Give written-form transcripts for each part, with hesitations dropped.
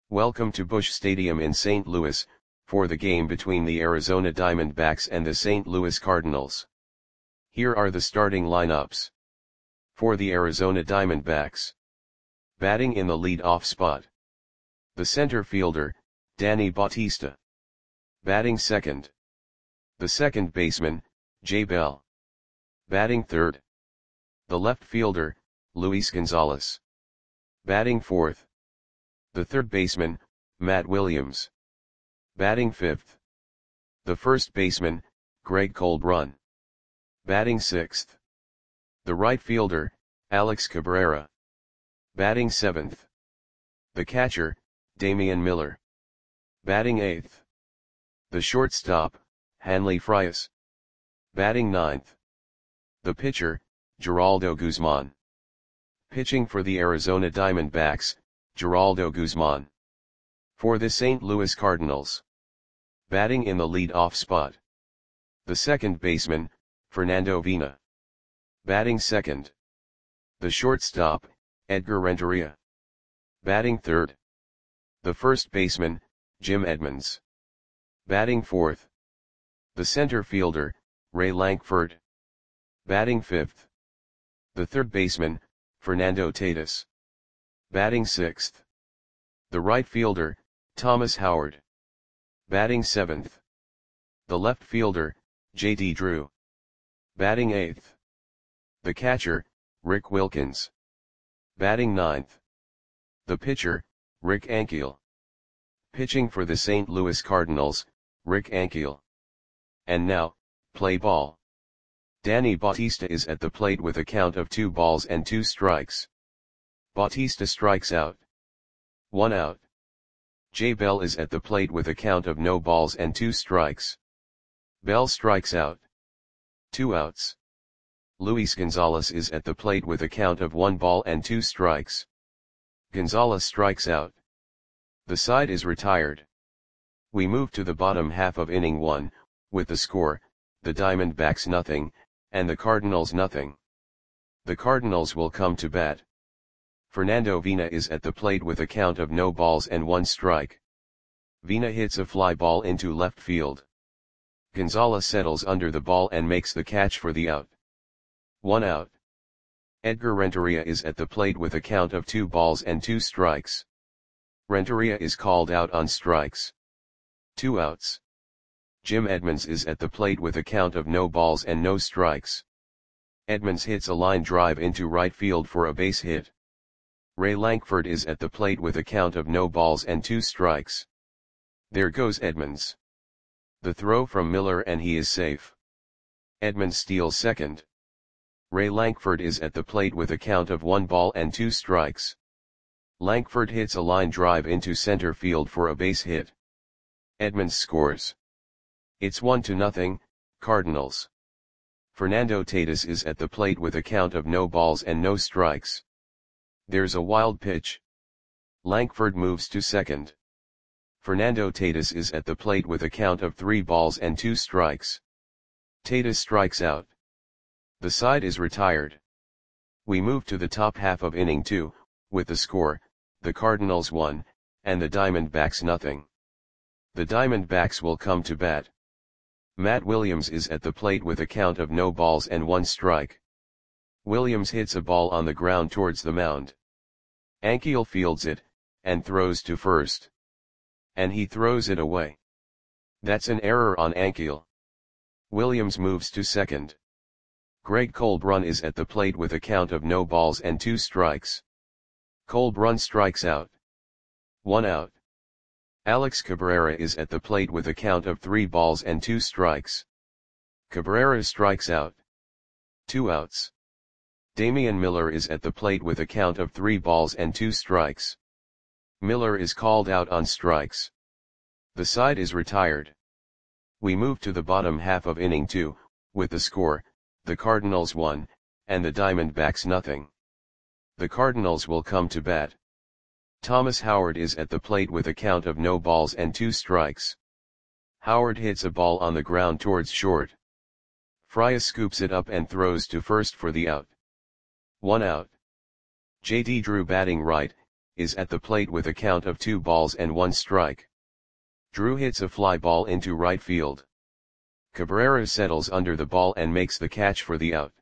Welcome to Busch Stadium in St. Louis, for the game between the Arizona Diamondbacks and the St. Louis Cardinals. Here are the starting lineups. For the Arizona Diamondbacks. Batting in the lead-off spot. The center fielder, Danny Bautista. Batting second. The second baseman, Jay Bell. Batting third. The left fielder, Luis Gonzalez. Batting fourth. The third baseman, Matt Williams. Batting fifth. The first baseman, Greg Colbrunn. Batting sixth. The right fielder, Alex Cabrera. Batting seventh. The catcher, Damian Miller. Batting eighth. The shortstop, Hanley Frias. Batting ninth. The pitcher, Geraldo Guzman. Pitching for the Arizona Diamondbacks, Geraldo Guzman. For the St. Louis Cardinals. Batting in the lead-off spot. The second baseman, Fernando Vina. Batting second. The shortstop, Edgar Renteria. Batting third. The first baseman, Jim Edmonds. Batting fourth. The center fielder, Ray Lankford. Batting fifth. The third baseman, Fernando Tatis. Batting sixth. The right fielder, Thomas Howard. Batting seventh. The left fielder, J.D. Drew. Batting eighth. The catcher, Rick Wilkins. Batting ninth. The pitcher, Rick Ankiel. Pitching for the St. Louis Cardinals, Rick Ankiel. And now, play ball. Danny Bautista is at the plate with a count of 2 balls and 2 strikes. Bautista strikes out. 1 out. Jay Bell is at the plate with a count of no balls and 2 strikes. Bell strikes out. 2 outs. Luis Gonzalez is at the plate with a count of 1 ball and 2 strikes. Gonzalez strikes out. The side is retired. We move to the bottom half of inning 1, with the score, the Diamondbacks nothing, and the Cardinals nothing. The Cardinals will come to bat. Fernando Vina is at the plate with a count of no balls and 1 strike. Vina hits a fly ball into left field. Gonzalez settles under the ball and makes the catch for the out. 1 out. Edgar Renteria is at the plate with a count of 2 balls and 2 strikes. Renteria is called out on strikes. 2 outs. Jim Edmonds is at the plate with a count of no balls and no strikes. Edmonds hits a line drive into right field for a base hit. Ray Lankford is at the plate with a count of no balls and 2 strikes. There goes Edmonds. The throw from Miller and he is safe. Edmonds steals second. Ray Lankford is at the plate with a count of 1 ball and 2 strikes. Lankford hits a line drive into center field for a base hit. Edmonds scores. It's 1-0, Cardinals. Fernando Tatis is at the plate with a count of no balls and no strikes. There's a wild pitch. Lankford moves to second. Fernando Tatis is at the plate with a count of 3 balls and 2 strikes. Tatis strikes out. The side is retired. We move to the top half of inning 2, with the score, the Cardinals 1, and the Diamondbacks nothing. The Diamondbacks will come to bat. Matt Williams is at the plate with a count of no balls and 1 strike. Williams hits a ball on the ground towards the mound. Ankiel fields it, and throws to first. And he throws it away. That's an error on Ankiel. Williams moves to second. Greg Colbrunn is at the plate with a count of no balls and 2 strikes. Colbrunn strikes out. 1 out. Alex Cabrera is at the plate with a count of 3 balls and 2 strikes. Cabrera strikes out. 2 outs. Damian Miller is at the plate with a count of 3 balls and 2 strikes. Miller is called out on strikes. The side is retired. We move to the bottom half of inning 2, with the score, the Cardinals 1, and the Diamondbacks nothing. The Cardinals will come to bat. Thomas Howard is at the plate with a count of no balls and 2 strikes. Howard hits a ball on the ground towards short. Frias scoops it up and throws to first for the out. 1 out. J.D. Drew batting right, is at the plate with a count of 2 balls and 1 strike. Drew hits a fly ball into right field. Cabrera settles under the ball and makes the catch for the out.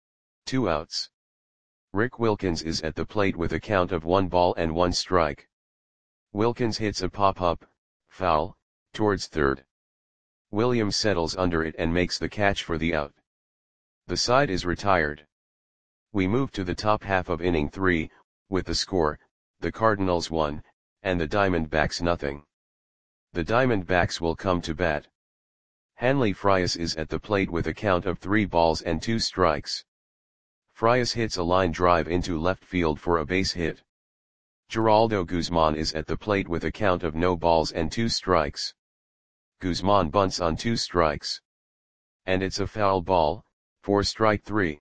2 outs. Rick Wilkins is at the plate with a count of 1 ball and 1 strike. Wilkins hits a pop-up, foul, towards third. Williams settles under it and makes the catch for the out. The side is retired. We move to the top half of inning 3, with the score, the Cardinals 1, and the Diamondbacks nothing. The Diamondbacks will come to bat. Hanley Frias is at the plate with a count of 3 balls and 2 strikes. Frias hits a line drive into left field for a base hit. Geraldo Guzman is at the plate with a count of no balls and 2 strikes. Guzman bunts on 2 strikes. And it's a foul ball, for strike 3.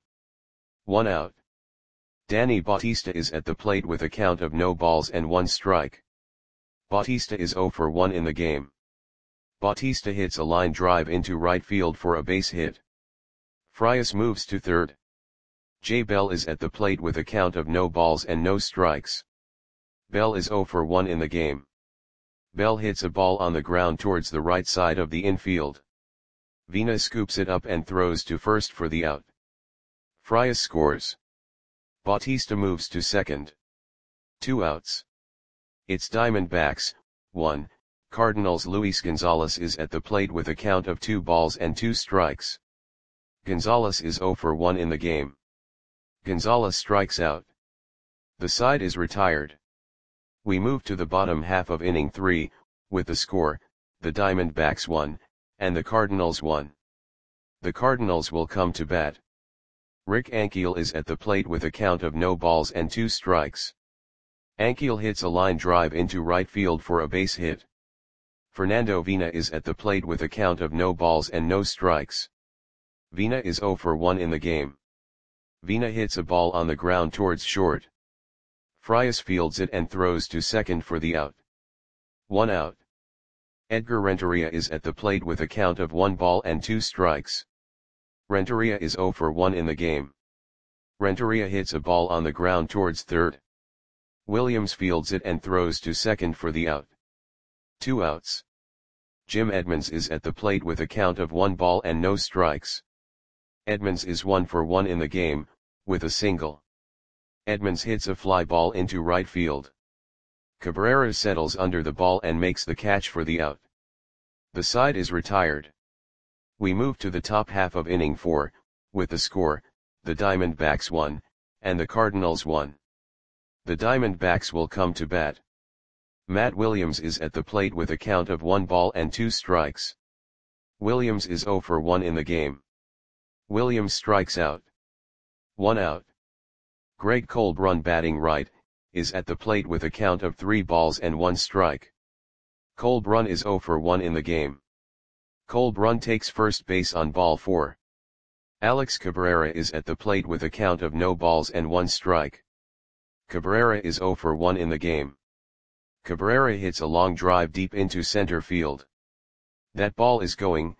1 out. Danny Bautista is at the plate with a count of no balls and 1 strike. Bautista is 0 for 1 in the game. Bautista hits a line drive into right field for a base hit. Frias moves to third. Jay Bell is at the plate with a count of no balls and no strikes. Bell is 0 for 1 in the game. Bell hits a ball on the ground towards the right side of the infield. Vina scoops it up and throws to first for the out. Frias scores. Bautista moves to second. 2 outs. It's Diamondbacks, 1, Cardinals. Luis Gonzalez is at the plate with a count of 2 balls and 2 strikes. Gonzalez is 0 for 1 in the game. Gonzalez strikes out. The side is retired. We move to the bottom half of inning 3, with the score, the Diamondbacks 1, and the Cardinals 1. The Cardinals will come to bat. Rick Ankiel is at the plate with a count of no balls and 2 strikes. Ankiel hits a line drive into right field for a base hit. Fernando Vina is at the plate with a count of no balls and no strikes. Vina is 0 for 1 in the game. Vina hits a ball on the ground towards short. Frias fields it and throws to second for the out. 1 out. Edgar Renteria is at the plate with a count of 1 ball and 2 strikes. Renteria is 0 for 1 in the game. Renteria hits a ball on the ground towards third. Williams fields it and throws to second for the out. 2 outs. Jim Edmonds is at the plate with a count of 1 ball and no strikes. Edmonds is 1 for 1 in the game, with a single. Edmonds hits a fly ball into right field. Cabrera settles under the ball and makes the catch for the out. The side is retired. We move to the top half of inning 4, with the score, the Diamondbacks 1, and the Cardinals 1. The Diamondbacks will come to bat. Matt Williams is at the plate with a count of 1 ball and 2 strikes. Williams is 0 for 1 in the game. Williams strikes out. 1 out. Greg Colbrun, batting right, is at the plate with a count of 3 balls and 1 strike. Colbrun is 0 for 1 in the game. Colbrun takes first base on ball 4. Alex Cabrera is at the plate with a count of no balls and 1 strike. Cabrera is 0 for 1 in the game. Cabrera hits a long drive deep into center field. That ball is gone.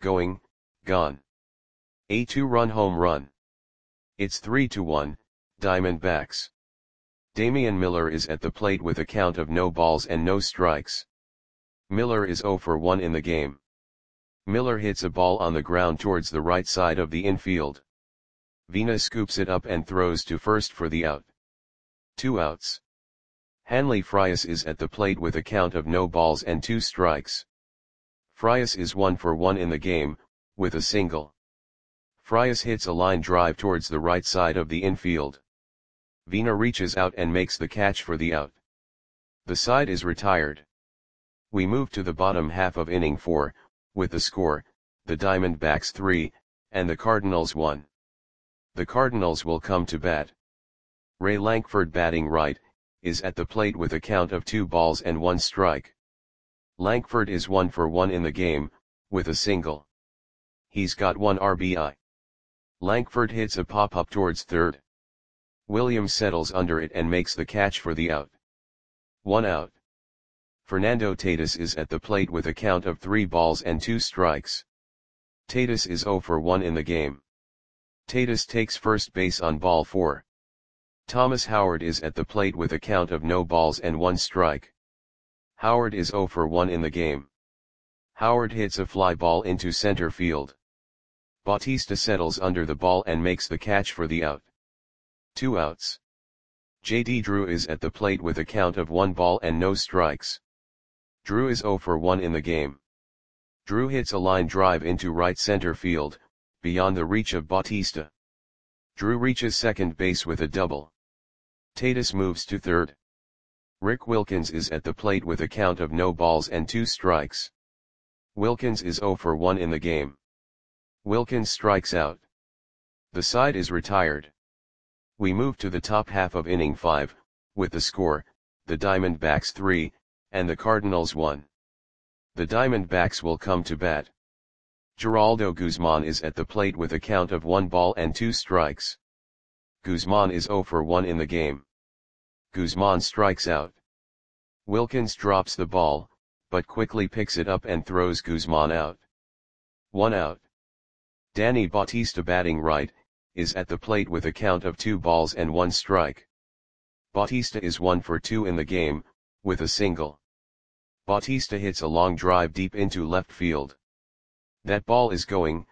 A 2-run home run. It's 3-1, Diamondbacks. Damian Miller is at the plate with a count of no balls and no strikes. Miller is 0 for 1 in the game. Miller hits a ball on the ground towards the right side of the infield. Vina scoops it up and throws to first for the out. 2 outs. Hanley Frias is at the plate with a count of no balls and 2 strikes. Frias is 1 for 1 in the game, with a single. Frias hits a line drive towards the right side of the infield. Vina reaches out and makes the catch for the out. The side is retired. We move to the bottom half of inning 4, with the score, the Diamondbacks 3, and the Cardinals 1. The Cardinals will come to bat. Ray Lankford, batting right, is at the plate with a count of 2 balls and 1 strike. Lankford is 1 for 1 in the game, with a single. He's got 1 RBI. Lankford hits a pop-up towards third. Williams settles under it and makes the catch for the out. 1 out. Fernando Tatis is at the plate with a count of 3 balls and 2 strikes. Tatis is 0 for 1 in the game. Tatis takes first base on ball 4. Thomas Howard is at the plate with a count of no balls and 1 strike. Howard is 0 for 1 in the game. Howard hits a fly ball into center field. Bautista settles under the ball and makes the catch for the out. 2 outs. J.D. Drew is at the plate with a count of 1 ball and no strikes. Drew is 0 for 1 in the game. Drew hits a line drive into right center field, beyond the reach of Bautista. Drew reaches second base with a double. Tatis moves to third. Rick Wilkins is at the plate with a count of no balls and 2 strikes. Wilkins is 0 for 1 in the game. Wilkins strikes out. The side is retired. We move to the top half of inning 5, with the score, the Diamondbacks 3, and the Cardinals 1. The Diamondbacks will come to bat. Geraldo Guzman is at the plate with a count of 1 ball and 2 strikes. Guzman is 0 for 1 in the game. Guzman strikes out. Wilkins drops the ball, but quickly picks it up and throws Guzman out. 1 out. Danny Bautista, batting right, is at the plate with a count of 2 balls and 1 strike. Bautista is 1 for 2 in the game, with a single. Bautista hits a long drive deep into left field. That ball is gone.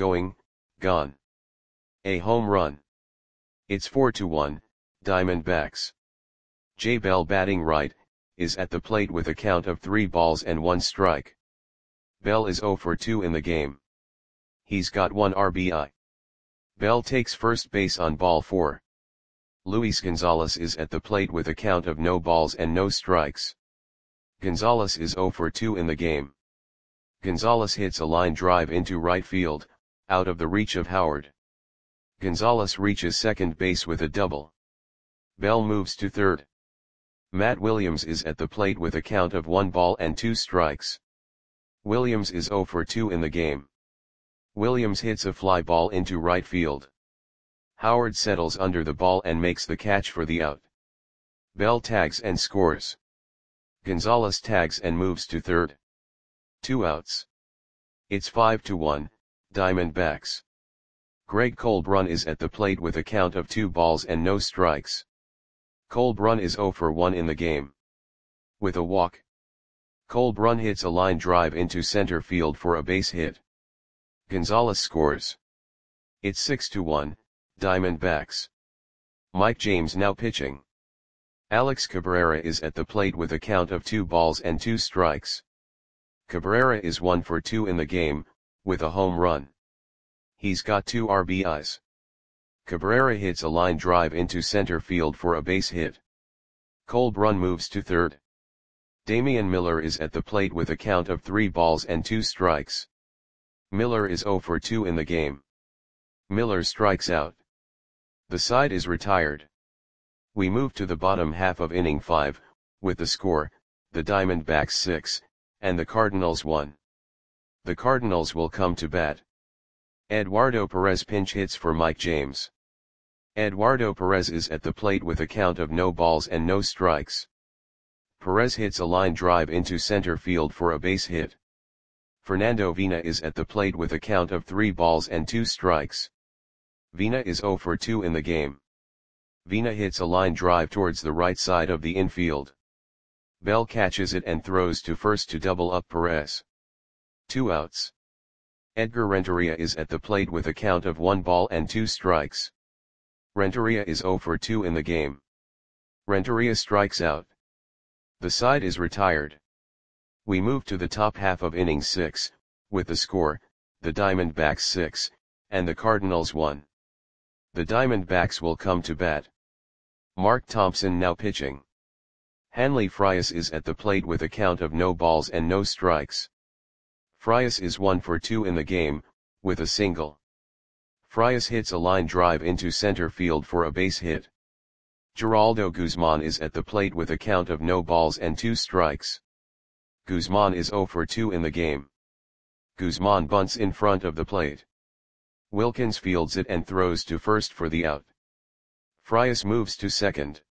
A home run. It's 4-1, Diamondbacks. Jay Bell, batting right, is at the plate with a count of 3 balls and 1 strike. Bell is 0 for 2 in the game. He's got 1 RBI. Bell takes first base on ball 4. Luis Gonzalez is at the plate with a count of no balls and no strikes. Gonzalez is 0 for 2 in the game. Gonzalez hits a line drive into right field, out of the reach of Howard. Gonzalez reaches second base with a double. Bell moves to third. Matt Williams is at the plate with a count of 1 ball and 2 strikes. Williams is 0 for 2 in the game. Williams hits a fly ball into right field. Howard settles under the ball and makes the catch for the out. Bell tags and scores. Gonzalez tags and moves to third. 2 outs. It's 5-1, Diamondbacks. Greg Colbrun is at the plate with a count of 2 balls and no strikes. Colbrun is 0 for 1 in the game. With a walk. Colbrun hits a line drive into center field for a base hit. Gonzalez scores. It's 6-1, Diamondbacks. Mike James now pitching. Alex Cabrera is at the plate with a count of 2 balls and 2 strikes. Cabrera is 1 for 2 in the game, with a home run. He's got 2 RBIs. Cabrera hits a line drive into center field for a base hit. Colbrun moves to third. Damian Miller is at the plate with a count of 3 balls and 2 strikes. Miller is 0 for 2 in the game. Miller strikes out. The side is retired. We move to the bottom half of inning 5, with the score, the Diamondbacks 6, and the Cardinals 1. The Cardinals will come to bat. Eduardo Perez pinch hits for Mike James. Eduardo Perez is at the plate with a count of no balls and no strikes. Perez hits a line drive into center field for a base hit. Fernando Vina is at the plate with a count of 3 balls and 2 strikes. Vina is 0 for 2 in the game. Vina hits a line drive towards the right side of the infield. Bell catches it and throws to first to double up Perez. 2 outs. Edgar Renteria is at the plate with a count of 1 ball and 2 strikes. Renteria is 0 for 2 in the game. Renteria strikes out. The side is retired. We move to the top half of inning 6, with the score, the Diamondbacks 6, and the Cardinals 1. The Diamondbacks will come to bat. Mark Thompson now pitching. Hanley Frias is at the plate with a count of no balls and no strikes. Frias is 1 for 2 in the game, with a single. Frias hits a line drive into center field for a base hit. Geraldo Guzman is at the plate with a count of no balls and 2 strikes. Guzman is 0 for 2 in the game. Guzman bunts in front of the plate. Wilkins fields it and throws to first for the out. Frias moves to second.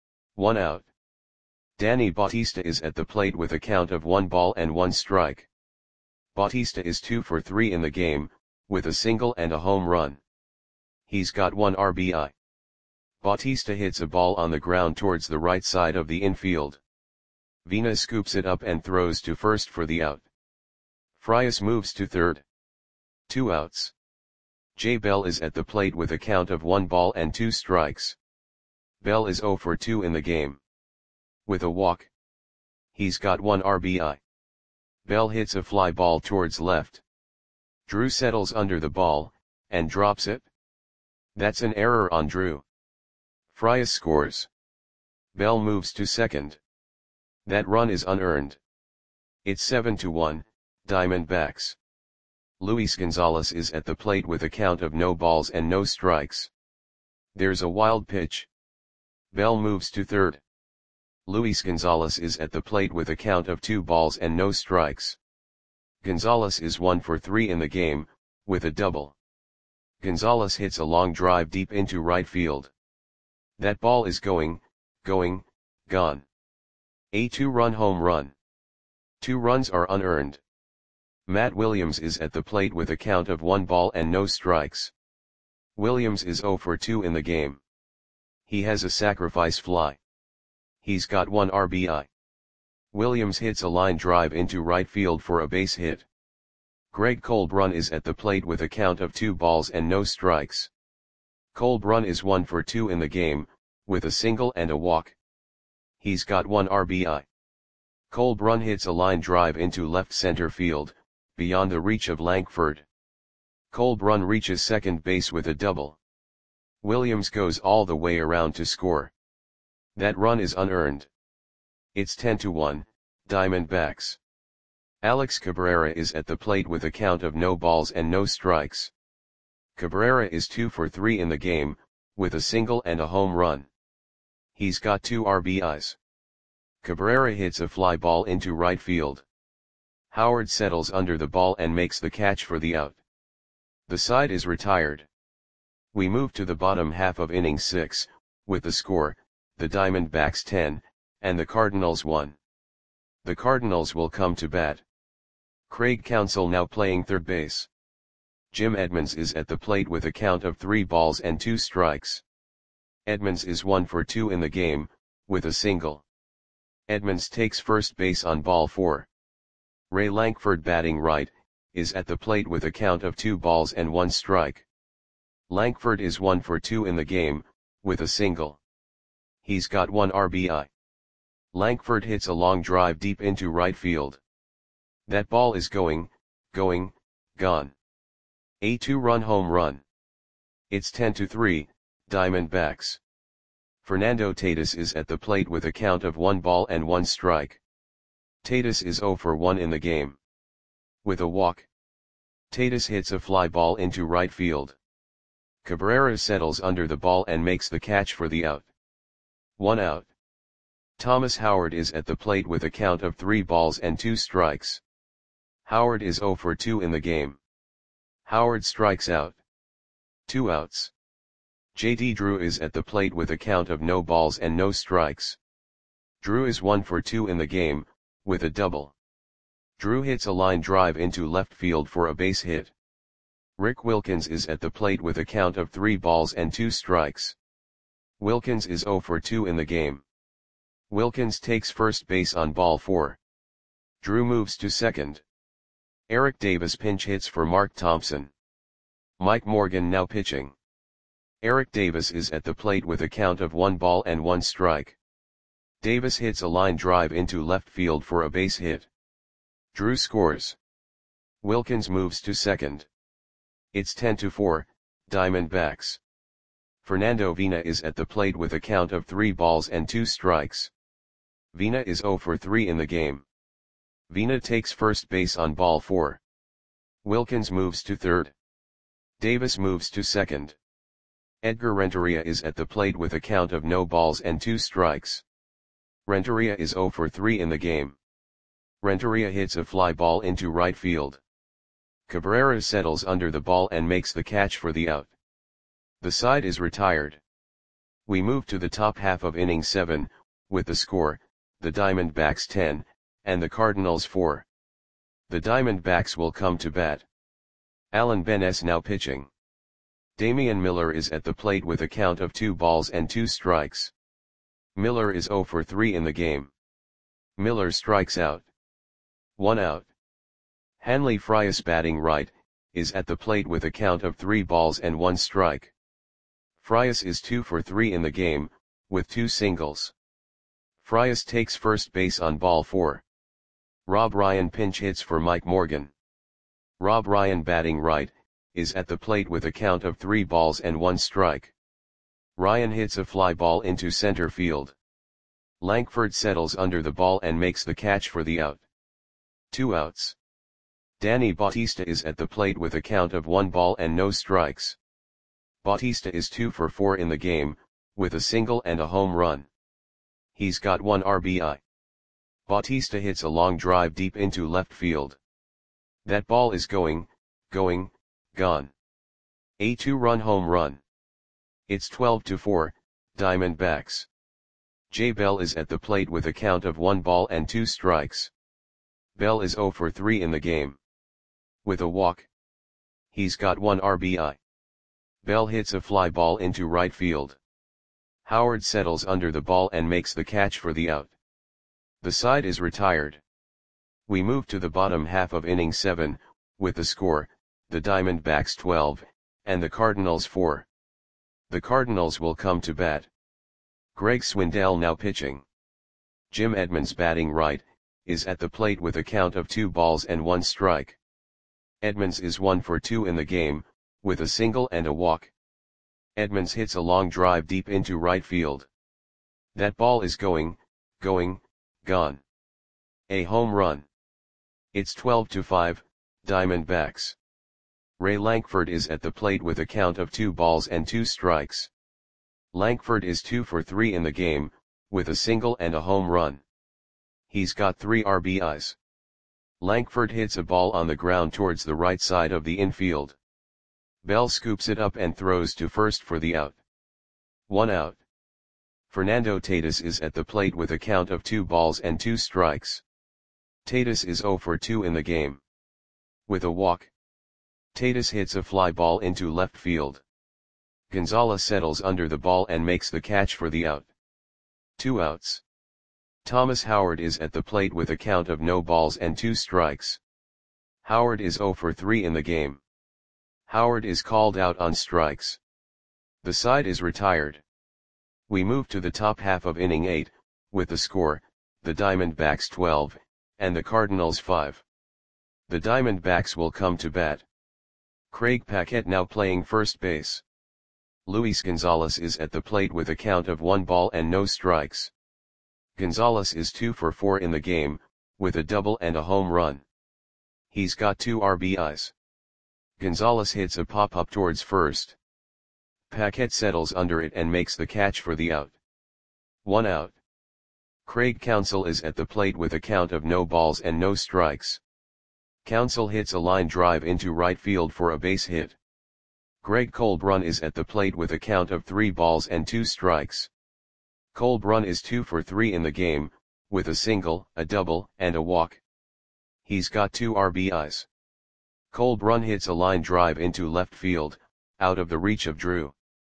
1 out. Danny Bautista is at the plate with a count of 1 ball and 1 strike. Bautista is 2 for 3 in the game, with a single and a home run. He's got 1 RBI. Bautista hits a ball on the ground towards the right side of the infield. Vina scoops it up and throws to first for the out. Frias moves to third. 2 outs. J. Bell is at the plate with a count of 1 ball and 2 strikes. Bell is 0 for 2 in the game. With a walk. He's got 1 RBI. Bell hits a fly ball towards left. Drew settles under the ball, and drops it. That's an error on Drew. Frias scores. Bell moves to second. That run is unearned. It's 7-1, Diamondbacks. Luis Gonzalez is at the plate with a count of no balls and no strikes. There's a wild pitch. Bell moves to third. Luis Gonzalez is at the plate with a count of 2 balls and no strikes. Gonzalez is 1 for 3 in the game, with a double. Gonzalez hits a long drive deep into right field. That ball is gone. A 2-run home run. 2 runs are unearned. Matt Williams is at the plate with a count of 1 ball and no strikes. Williams is 0 for 2 in the game. He has a sacrifice fly. He's got 1 RBI. Williams hits a line drive into right field for a base hit. Greg Colbrun is at the plate with a count of 2 balls and no strikes. Colbrun is 1 for 2 in the game, with a single and a walk. He's got 1 RBI. Colbrun hits a line drive into left center field, beyond the reach of Lankford. Colbrun reaches second base with a double. Williams goes all the way around to score. That run is unearned. It's 10-1, Diamondbacks. Alex Cabrera is at the plate with a count of no balls and no strikes. Cabrera is 2 for 3 in the game, with a single and a home run. He's got 2 RBIs. Cabrera hits a fly ball into right field. Howard settles under the ball and makes the catch for the out. The side is retired. We move to the bottom half of inning 6, with the score, the Diamondbacks 10, and the Cardinals 1. The Cardinals will come to bat. Craig Counsell now playing third base. Jim Edmonds is at the plate with a count of 3 balls and 2 strikes. Edmonds is 1 for 2 in the game, with a single. Edmonds takes first base on ball 4. Ray Lankford batting right, is at the plate with a count of 2 balls and 1 strike. Lankford is 1 for 2 in the game, with a single. He's got 1 RBI. Lankford hits a long drive deep into right field. That ball is gone. A 2-run home run. It's 10-3, Diamondbacks. Fernando Tatis is at the plate with a count of 1 ball and 1 strike. Tatis is 0 for 1 in the game. With a walk. Tatis hits a fly ball into right field. Cabrera settles under the ball and makes the catch for the out. 1 out. Thomas Howard is at the plate with a count of 3 balls and 2 strikes. Howard is 0 for 2 in the game. Howard strikes out. 2 outs. J.D. Drew is at the plate with a count of no balls and no strikes. Drew is 1 for 2 in the game, with a double. Drew hits a line drive into left field for a base hit. Rick Wilkins is at the plate with a count of 3 balls and 2 strikes. Wilkins is 0 for 2 in the game. Wilkins takes first base on ball 4. Drew moves to second. Eric Davis pinch hits for Mark Thompson. Mike Morgan now pitching. Eric Davis is at the plate with a count of 1 ball and 1 strike. Davis hits a line drive into left field for a base hit. Drew scores. Wilkins moves to second. It's 10-4, Diamondbacks. Fernando Vina is at the plate with a count of 3 balls and 2 strikes. Vina is 0 for 3 in the game. Vina takes first base on ball 4. Wilkins moves to third. Davis moves to second. Edgar Renteria is at the plate with a count of no balls and 2 strikes. Renteria is 0 for 3 in the game. Renteria hits a fly ball into right field. Cabrera settles under the ball and makes the catch for the out. The side is retired. We move to the top half of inning 7, with the score, the Diamondbacks 10, and the Cardinals 4. The Diamondbacks will come to bat. Alan Benes now pitching. Damian Miller is at the plate with a count of 2 balls and 2 strikes. Miller is 0 for 3 in the game. Miller strikes out. 1 out. Hanley Frias, batting right, is at the plate with a count of 3 balls and 1 strike. Frias is 2 for 3 in the game, with 2 singles. Frias takes first base on ball 4. Rob Ryan pinch hits for Mike Morgan. Rob Ryan, batting right, is at the plate with a count of 3 balls and 1 strike. Ryan hits a fly ball into center field. Lankford settles under the ball and makes the catch for the out. 2 outs. Danny Bautista is at the plate with a count of 1 ball and no strikes. Bautista is 2 for 4 in the game, with a single and a home run. He's got 1 RBI. Bautista hits a long drive deep into left field. That ball is going, gone. A 2-run home run. It's 12-4, Diamondbacks. Jay Bell is at the plate with a count of 1 ball and 2 strikes. Bell is 0 for 3 in the game. With a walk. He's got 1 RBI. Bell hits a fly ball into right field. Howard settles under the ball and makes the catch for the out. The side is retired. We move to the bottom half of inning 7, with the score, the Diamondbacks 12, and the Cardinals 4. The Cardinals will come to bat. Greg Swindell now pitching. Jim Edmonds, batting right, is at the plate with a count of 2 balls and 1 strike. Edmonds is 1 for 2 in the game, with a single and a walk. Edmonds hits a long drive deep into right field. That ball is going, gone. A home run. It's 12-5, Diamondbacks. Ray Lankford is at the plate with a count of 2 balls and 2 strikes. Lankford is 2 for 3 in the game, with a single and a home run. He's got 3 RBIs. Lankford hits a ball on the ground towards the right side of the infield. Bell scoops it up and throws to first for the out. 1 out. Fernando Tatis is at the plate with a count of 2 balls and 2 strikes. Tatis is 0 for 2 in the game. With a walk. Tatis hits a fly ball into left field. Gonzalez settles under the ball and makes the catch for the out. 2 outs. Thomas Howard is at the plate with a count of no balls and 2 strikes. Howard is 0 for 3 in the game. Howard is called out on strikes. The side is retired. We move to the top half of inning 8, with the score, the Diamondbacks 12, and the Cardinals 5. The Diamondbacks will come to bat. Craig Paquette now playing first base. Luis Gonzalez is at the plate with a count of 1 ball and no strikes. Gonzalez is 2 for 4 in the game, with a double and a home run. He's got 2 RBIs. Gonzalez hits a pop-up towards first. Paquette settles under it and makes the catch for the out. 1 out. Craig Counsell is at the plate with a count of no balls and no strikes. Counsell hits a line drive into right field for a base hit. Greg Colbrun is at the plate with a count of 3 balls and 2 strikes. Colbrun is 2 for 3 in the game, with a single, a double, and a walk. He's got 2 RBIs. Colbrun hits a line drive into left field, out of the reach of Drew.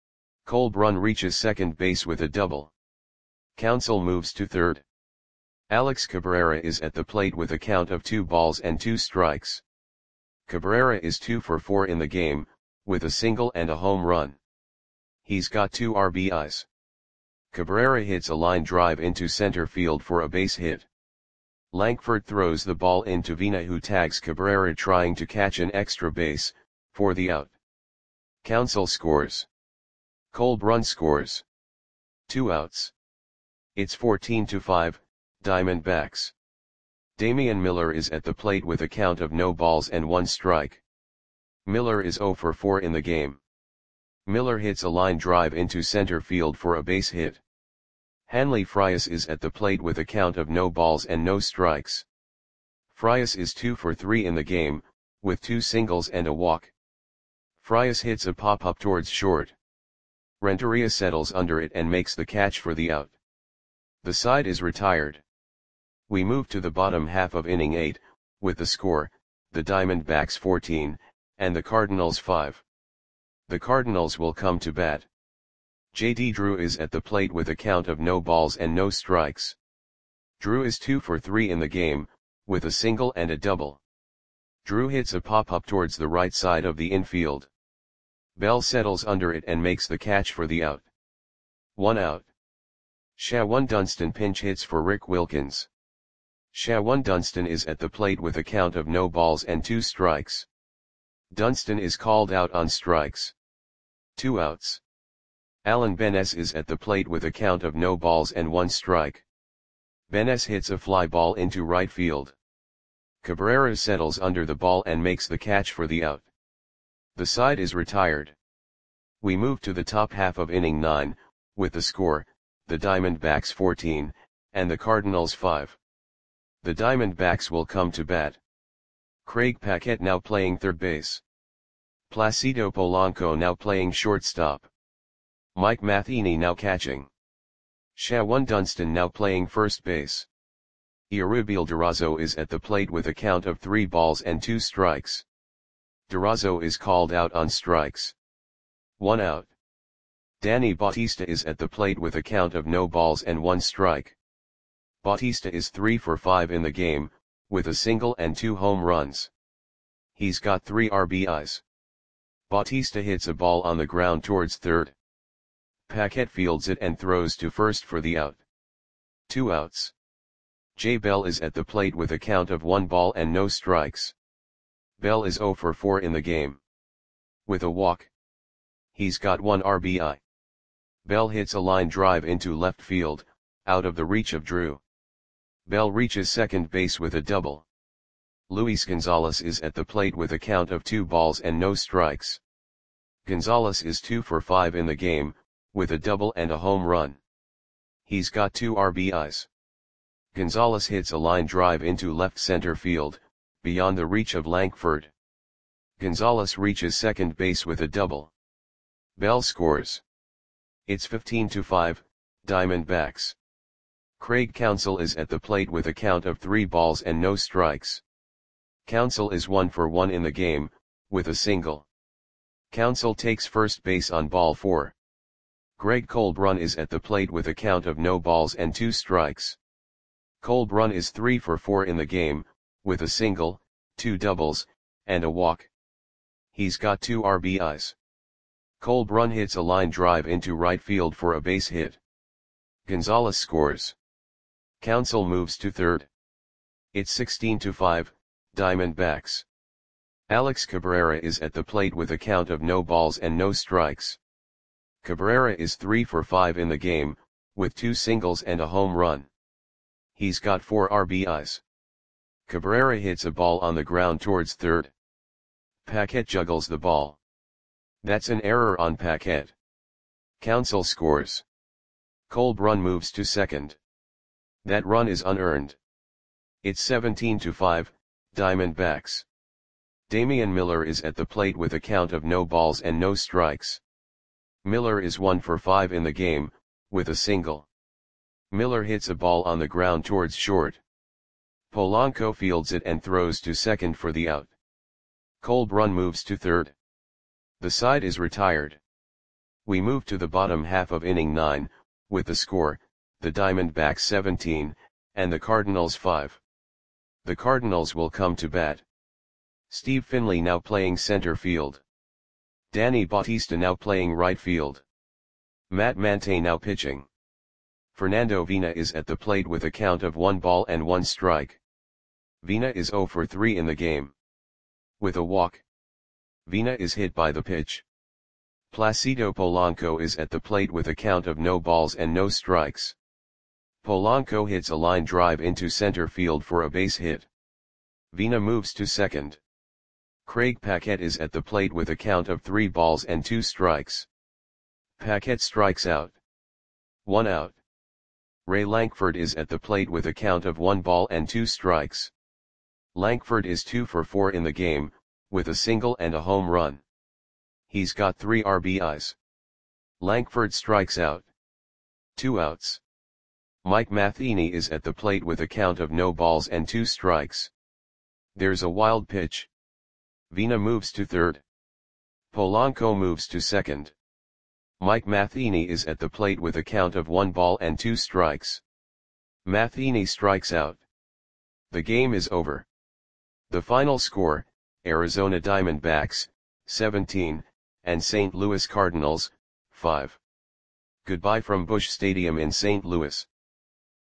Colbrun reaches second base with a double. Counsell moves to third. Alex Cabrera is at the plate with a count of 2 balls and 2 strikes. Cabrera is 2 for 4 in the game, with a single and a home run. He's got 2 RBIs. Cabrera hits a line drive into center field for a base hit. Lankford throws the ball into Vina, who tags Cabrera trying to catch an extra base, for the out. Counsell scores. Colbrun scores. 2 outs. It's 14-5, Diamondbacks. Damian Miller is at the plate with a count of no balls and 1 strike. Miller is 0 for 4 in the game. Miller hits a line drive into center field for a base hit. Hanley Frias is at the plate with a count of no balls and no strikes. Frias is 2 for 3 in the game, with 2 singles and a walk. Frias hits a pop-up towards short. Renteria settles under it and makes the catch for the out. The side is retired. We move to the bottom half of inning 8, with the score, the Diamondbacks 14, and the Cardinals 5. The Cardinals will come to bat. J.D. Drew is at the plate with a count of no balls and no strikes. Drew is 2 for 3 in the game, with a single and a double. Drew hits a pop-up towards the right side of the infield. Bell settles under it and makes the catch for the out. 1 out. Shawon Dunston pinch hits for Rick Wilkins. Shawon Dunston is at the plate with a count of no balls and 2 strikes. Dunston is called out on strikes. 2 outs. Alan Benes is at the plate with a count of no balls and 1 strike. Benes hits a fly ball into right field. Cabrera settles under the ball and makes the catch for the out. The side is retired. We move to the top half of inning 9, with the score, the Diamondbacks 14, and the Cardinals 5. The Diamondbacks will come to bat. Craig Paquette now playing third base. Placido Polanco now playing shortstop. Mike Matheny now catching. Shawon Dunston now playing first base. Euribiel Durazo is at the plate with a count of 3 balls and 2 strikes. Durazo is called out on strikes. 1 out. Danny Bautista is at the plate with a count of no balls and 1 strike. Bautista is 3 for 5 in the game, with a single and 2 home runs. He's got 3 RBIs. Bautista hits a ball on the ground towards third. Paquette fields it and throws to first for the out. 2 outs. Jay Bell is at the plate with a count of 1 ball and no strikes. Bell is 0 for 4 in the game. With a walk. He's got 1 RBI. Bell hits a line drive into left field, out of the reach of Drew. Bell reaches second base with a double. Luis Gonzalez is at the plate with a count of 2 balls and no strikes. Gonzalez is 2 for 5 in the game, with a double and a home run. He's got 2 RBIs. Gonzalez hits a line drive into left center field, beyond the reach of Lankford. Gonzalez reaches second base with a double. Bell scores. It's 15-5, Diamondbacks. Craig Counsell is at the plate with a count of 3 balls and no strikes. Counsell is 1 for 1 in the game, with a single. Counsell takes first base on ball 4. Greg Colbrun is at the plate with a count of no balls and 2 strikes. Colbrun is 3 for 4 in the game, with a single, 2 doubles, and a walk. He's got 2 RBIs. Colbrun hits a line drive into right field for a base hit. Gonzalez scores. Counsell moves to third. It's 16-5, Diamondbacks. Alex Cabrera is at the plate with a count of no balls and no strikes. Cabrera is 3 for 5 in the game, with 2 singles and a home run. He's got 4 RBIs. Cabrera hits a ball on the ground towards third. Paquette juggles the ball. That's an error on Paquette. Counsell scores. Colbrun moves to second. That run is unearned. It's 17-5, Diamondbacks. Damian Miller is at the plate with a count of no balls and no strikes. Miller is 1 for 5 in the game, with a single. Miller hits a ball on the ground towards short. Polanco fields it and throws to second for the out. Colbrun moves to third. The side is retired. We move to the bottom half of inning 9, with the score, the Diamondbacks 17, and the Cardinals 5. The Cardinals will come to bat. Steve Finley now playing center field. Danny Bautista now playing right field. Matt Mante now pitching. Fernando Vina is at the plate with a count of 1 ball and 1 strike. Vina is 0 for 3 in the game. With a walk. Vina is hit by the pitch. Placido Polanco is at the plate with a count of no balls and no strikes. Polanco hits a line drive into center field for a base hit. Vina moves to second. Craig Paquette is at the plate with a count of 3 balls and 2 strikes. Paquette strikes out. 1 out. Ray Lankford is at the plate with a count of 1 ball and 2 strikes. Lankford is 2 for 4 in the game, with a single and a home run. He's got 3 RBIs. Lankford strikes out. 2 outs. Mike Matheny is at the plate with a count of no balls and 2 strikes. There's a wild pitch. Vina moves to third. Polanco moves to second. Mike Matheny is at the plate with a count of 1 ball and 2 strikes. Matheny strikes out. The game is over. The final score, Arizona Diamondbacks, 17, and St. Louis Cardinals, 5. Goodbye from Busch Stadium in St. Louis.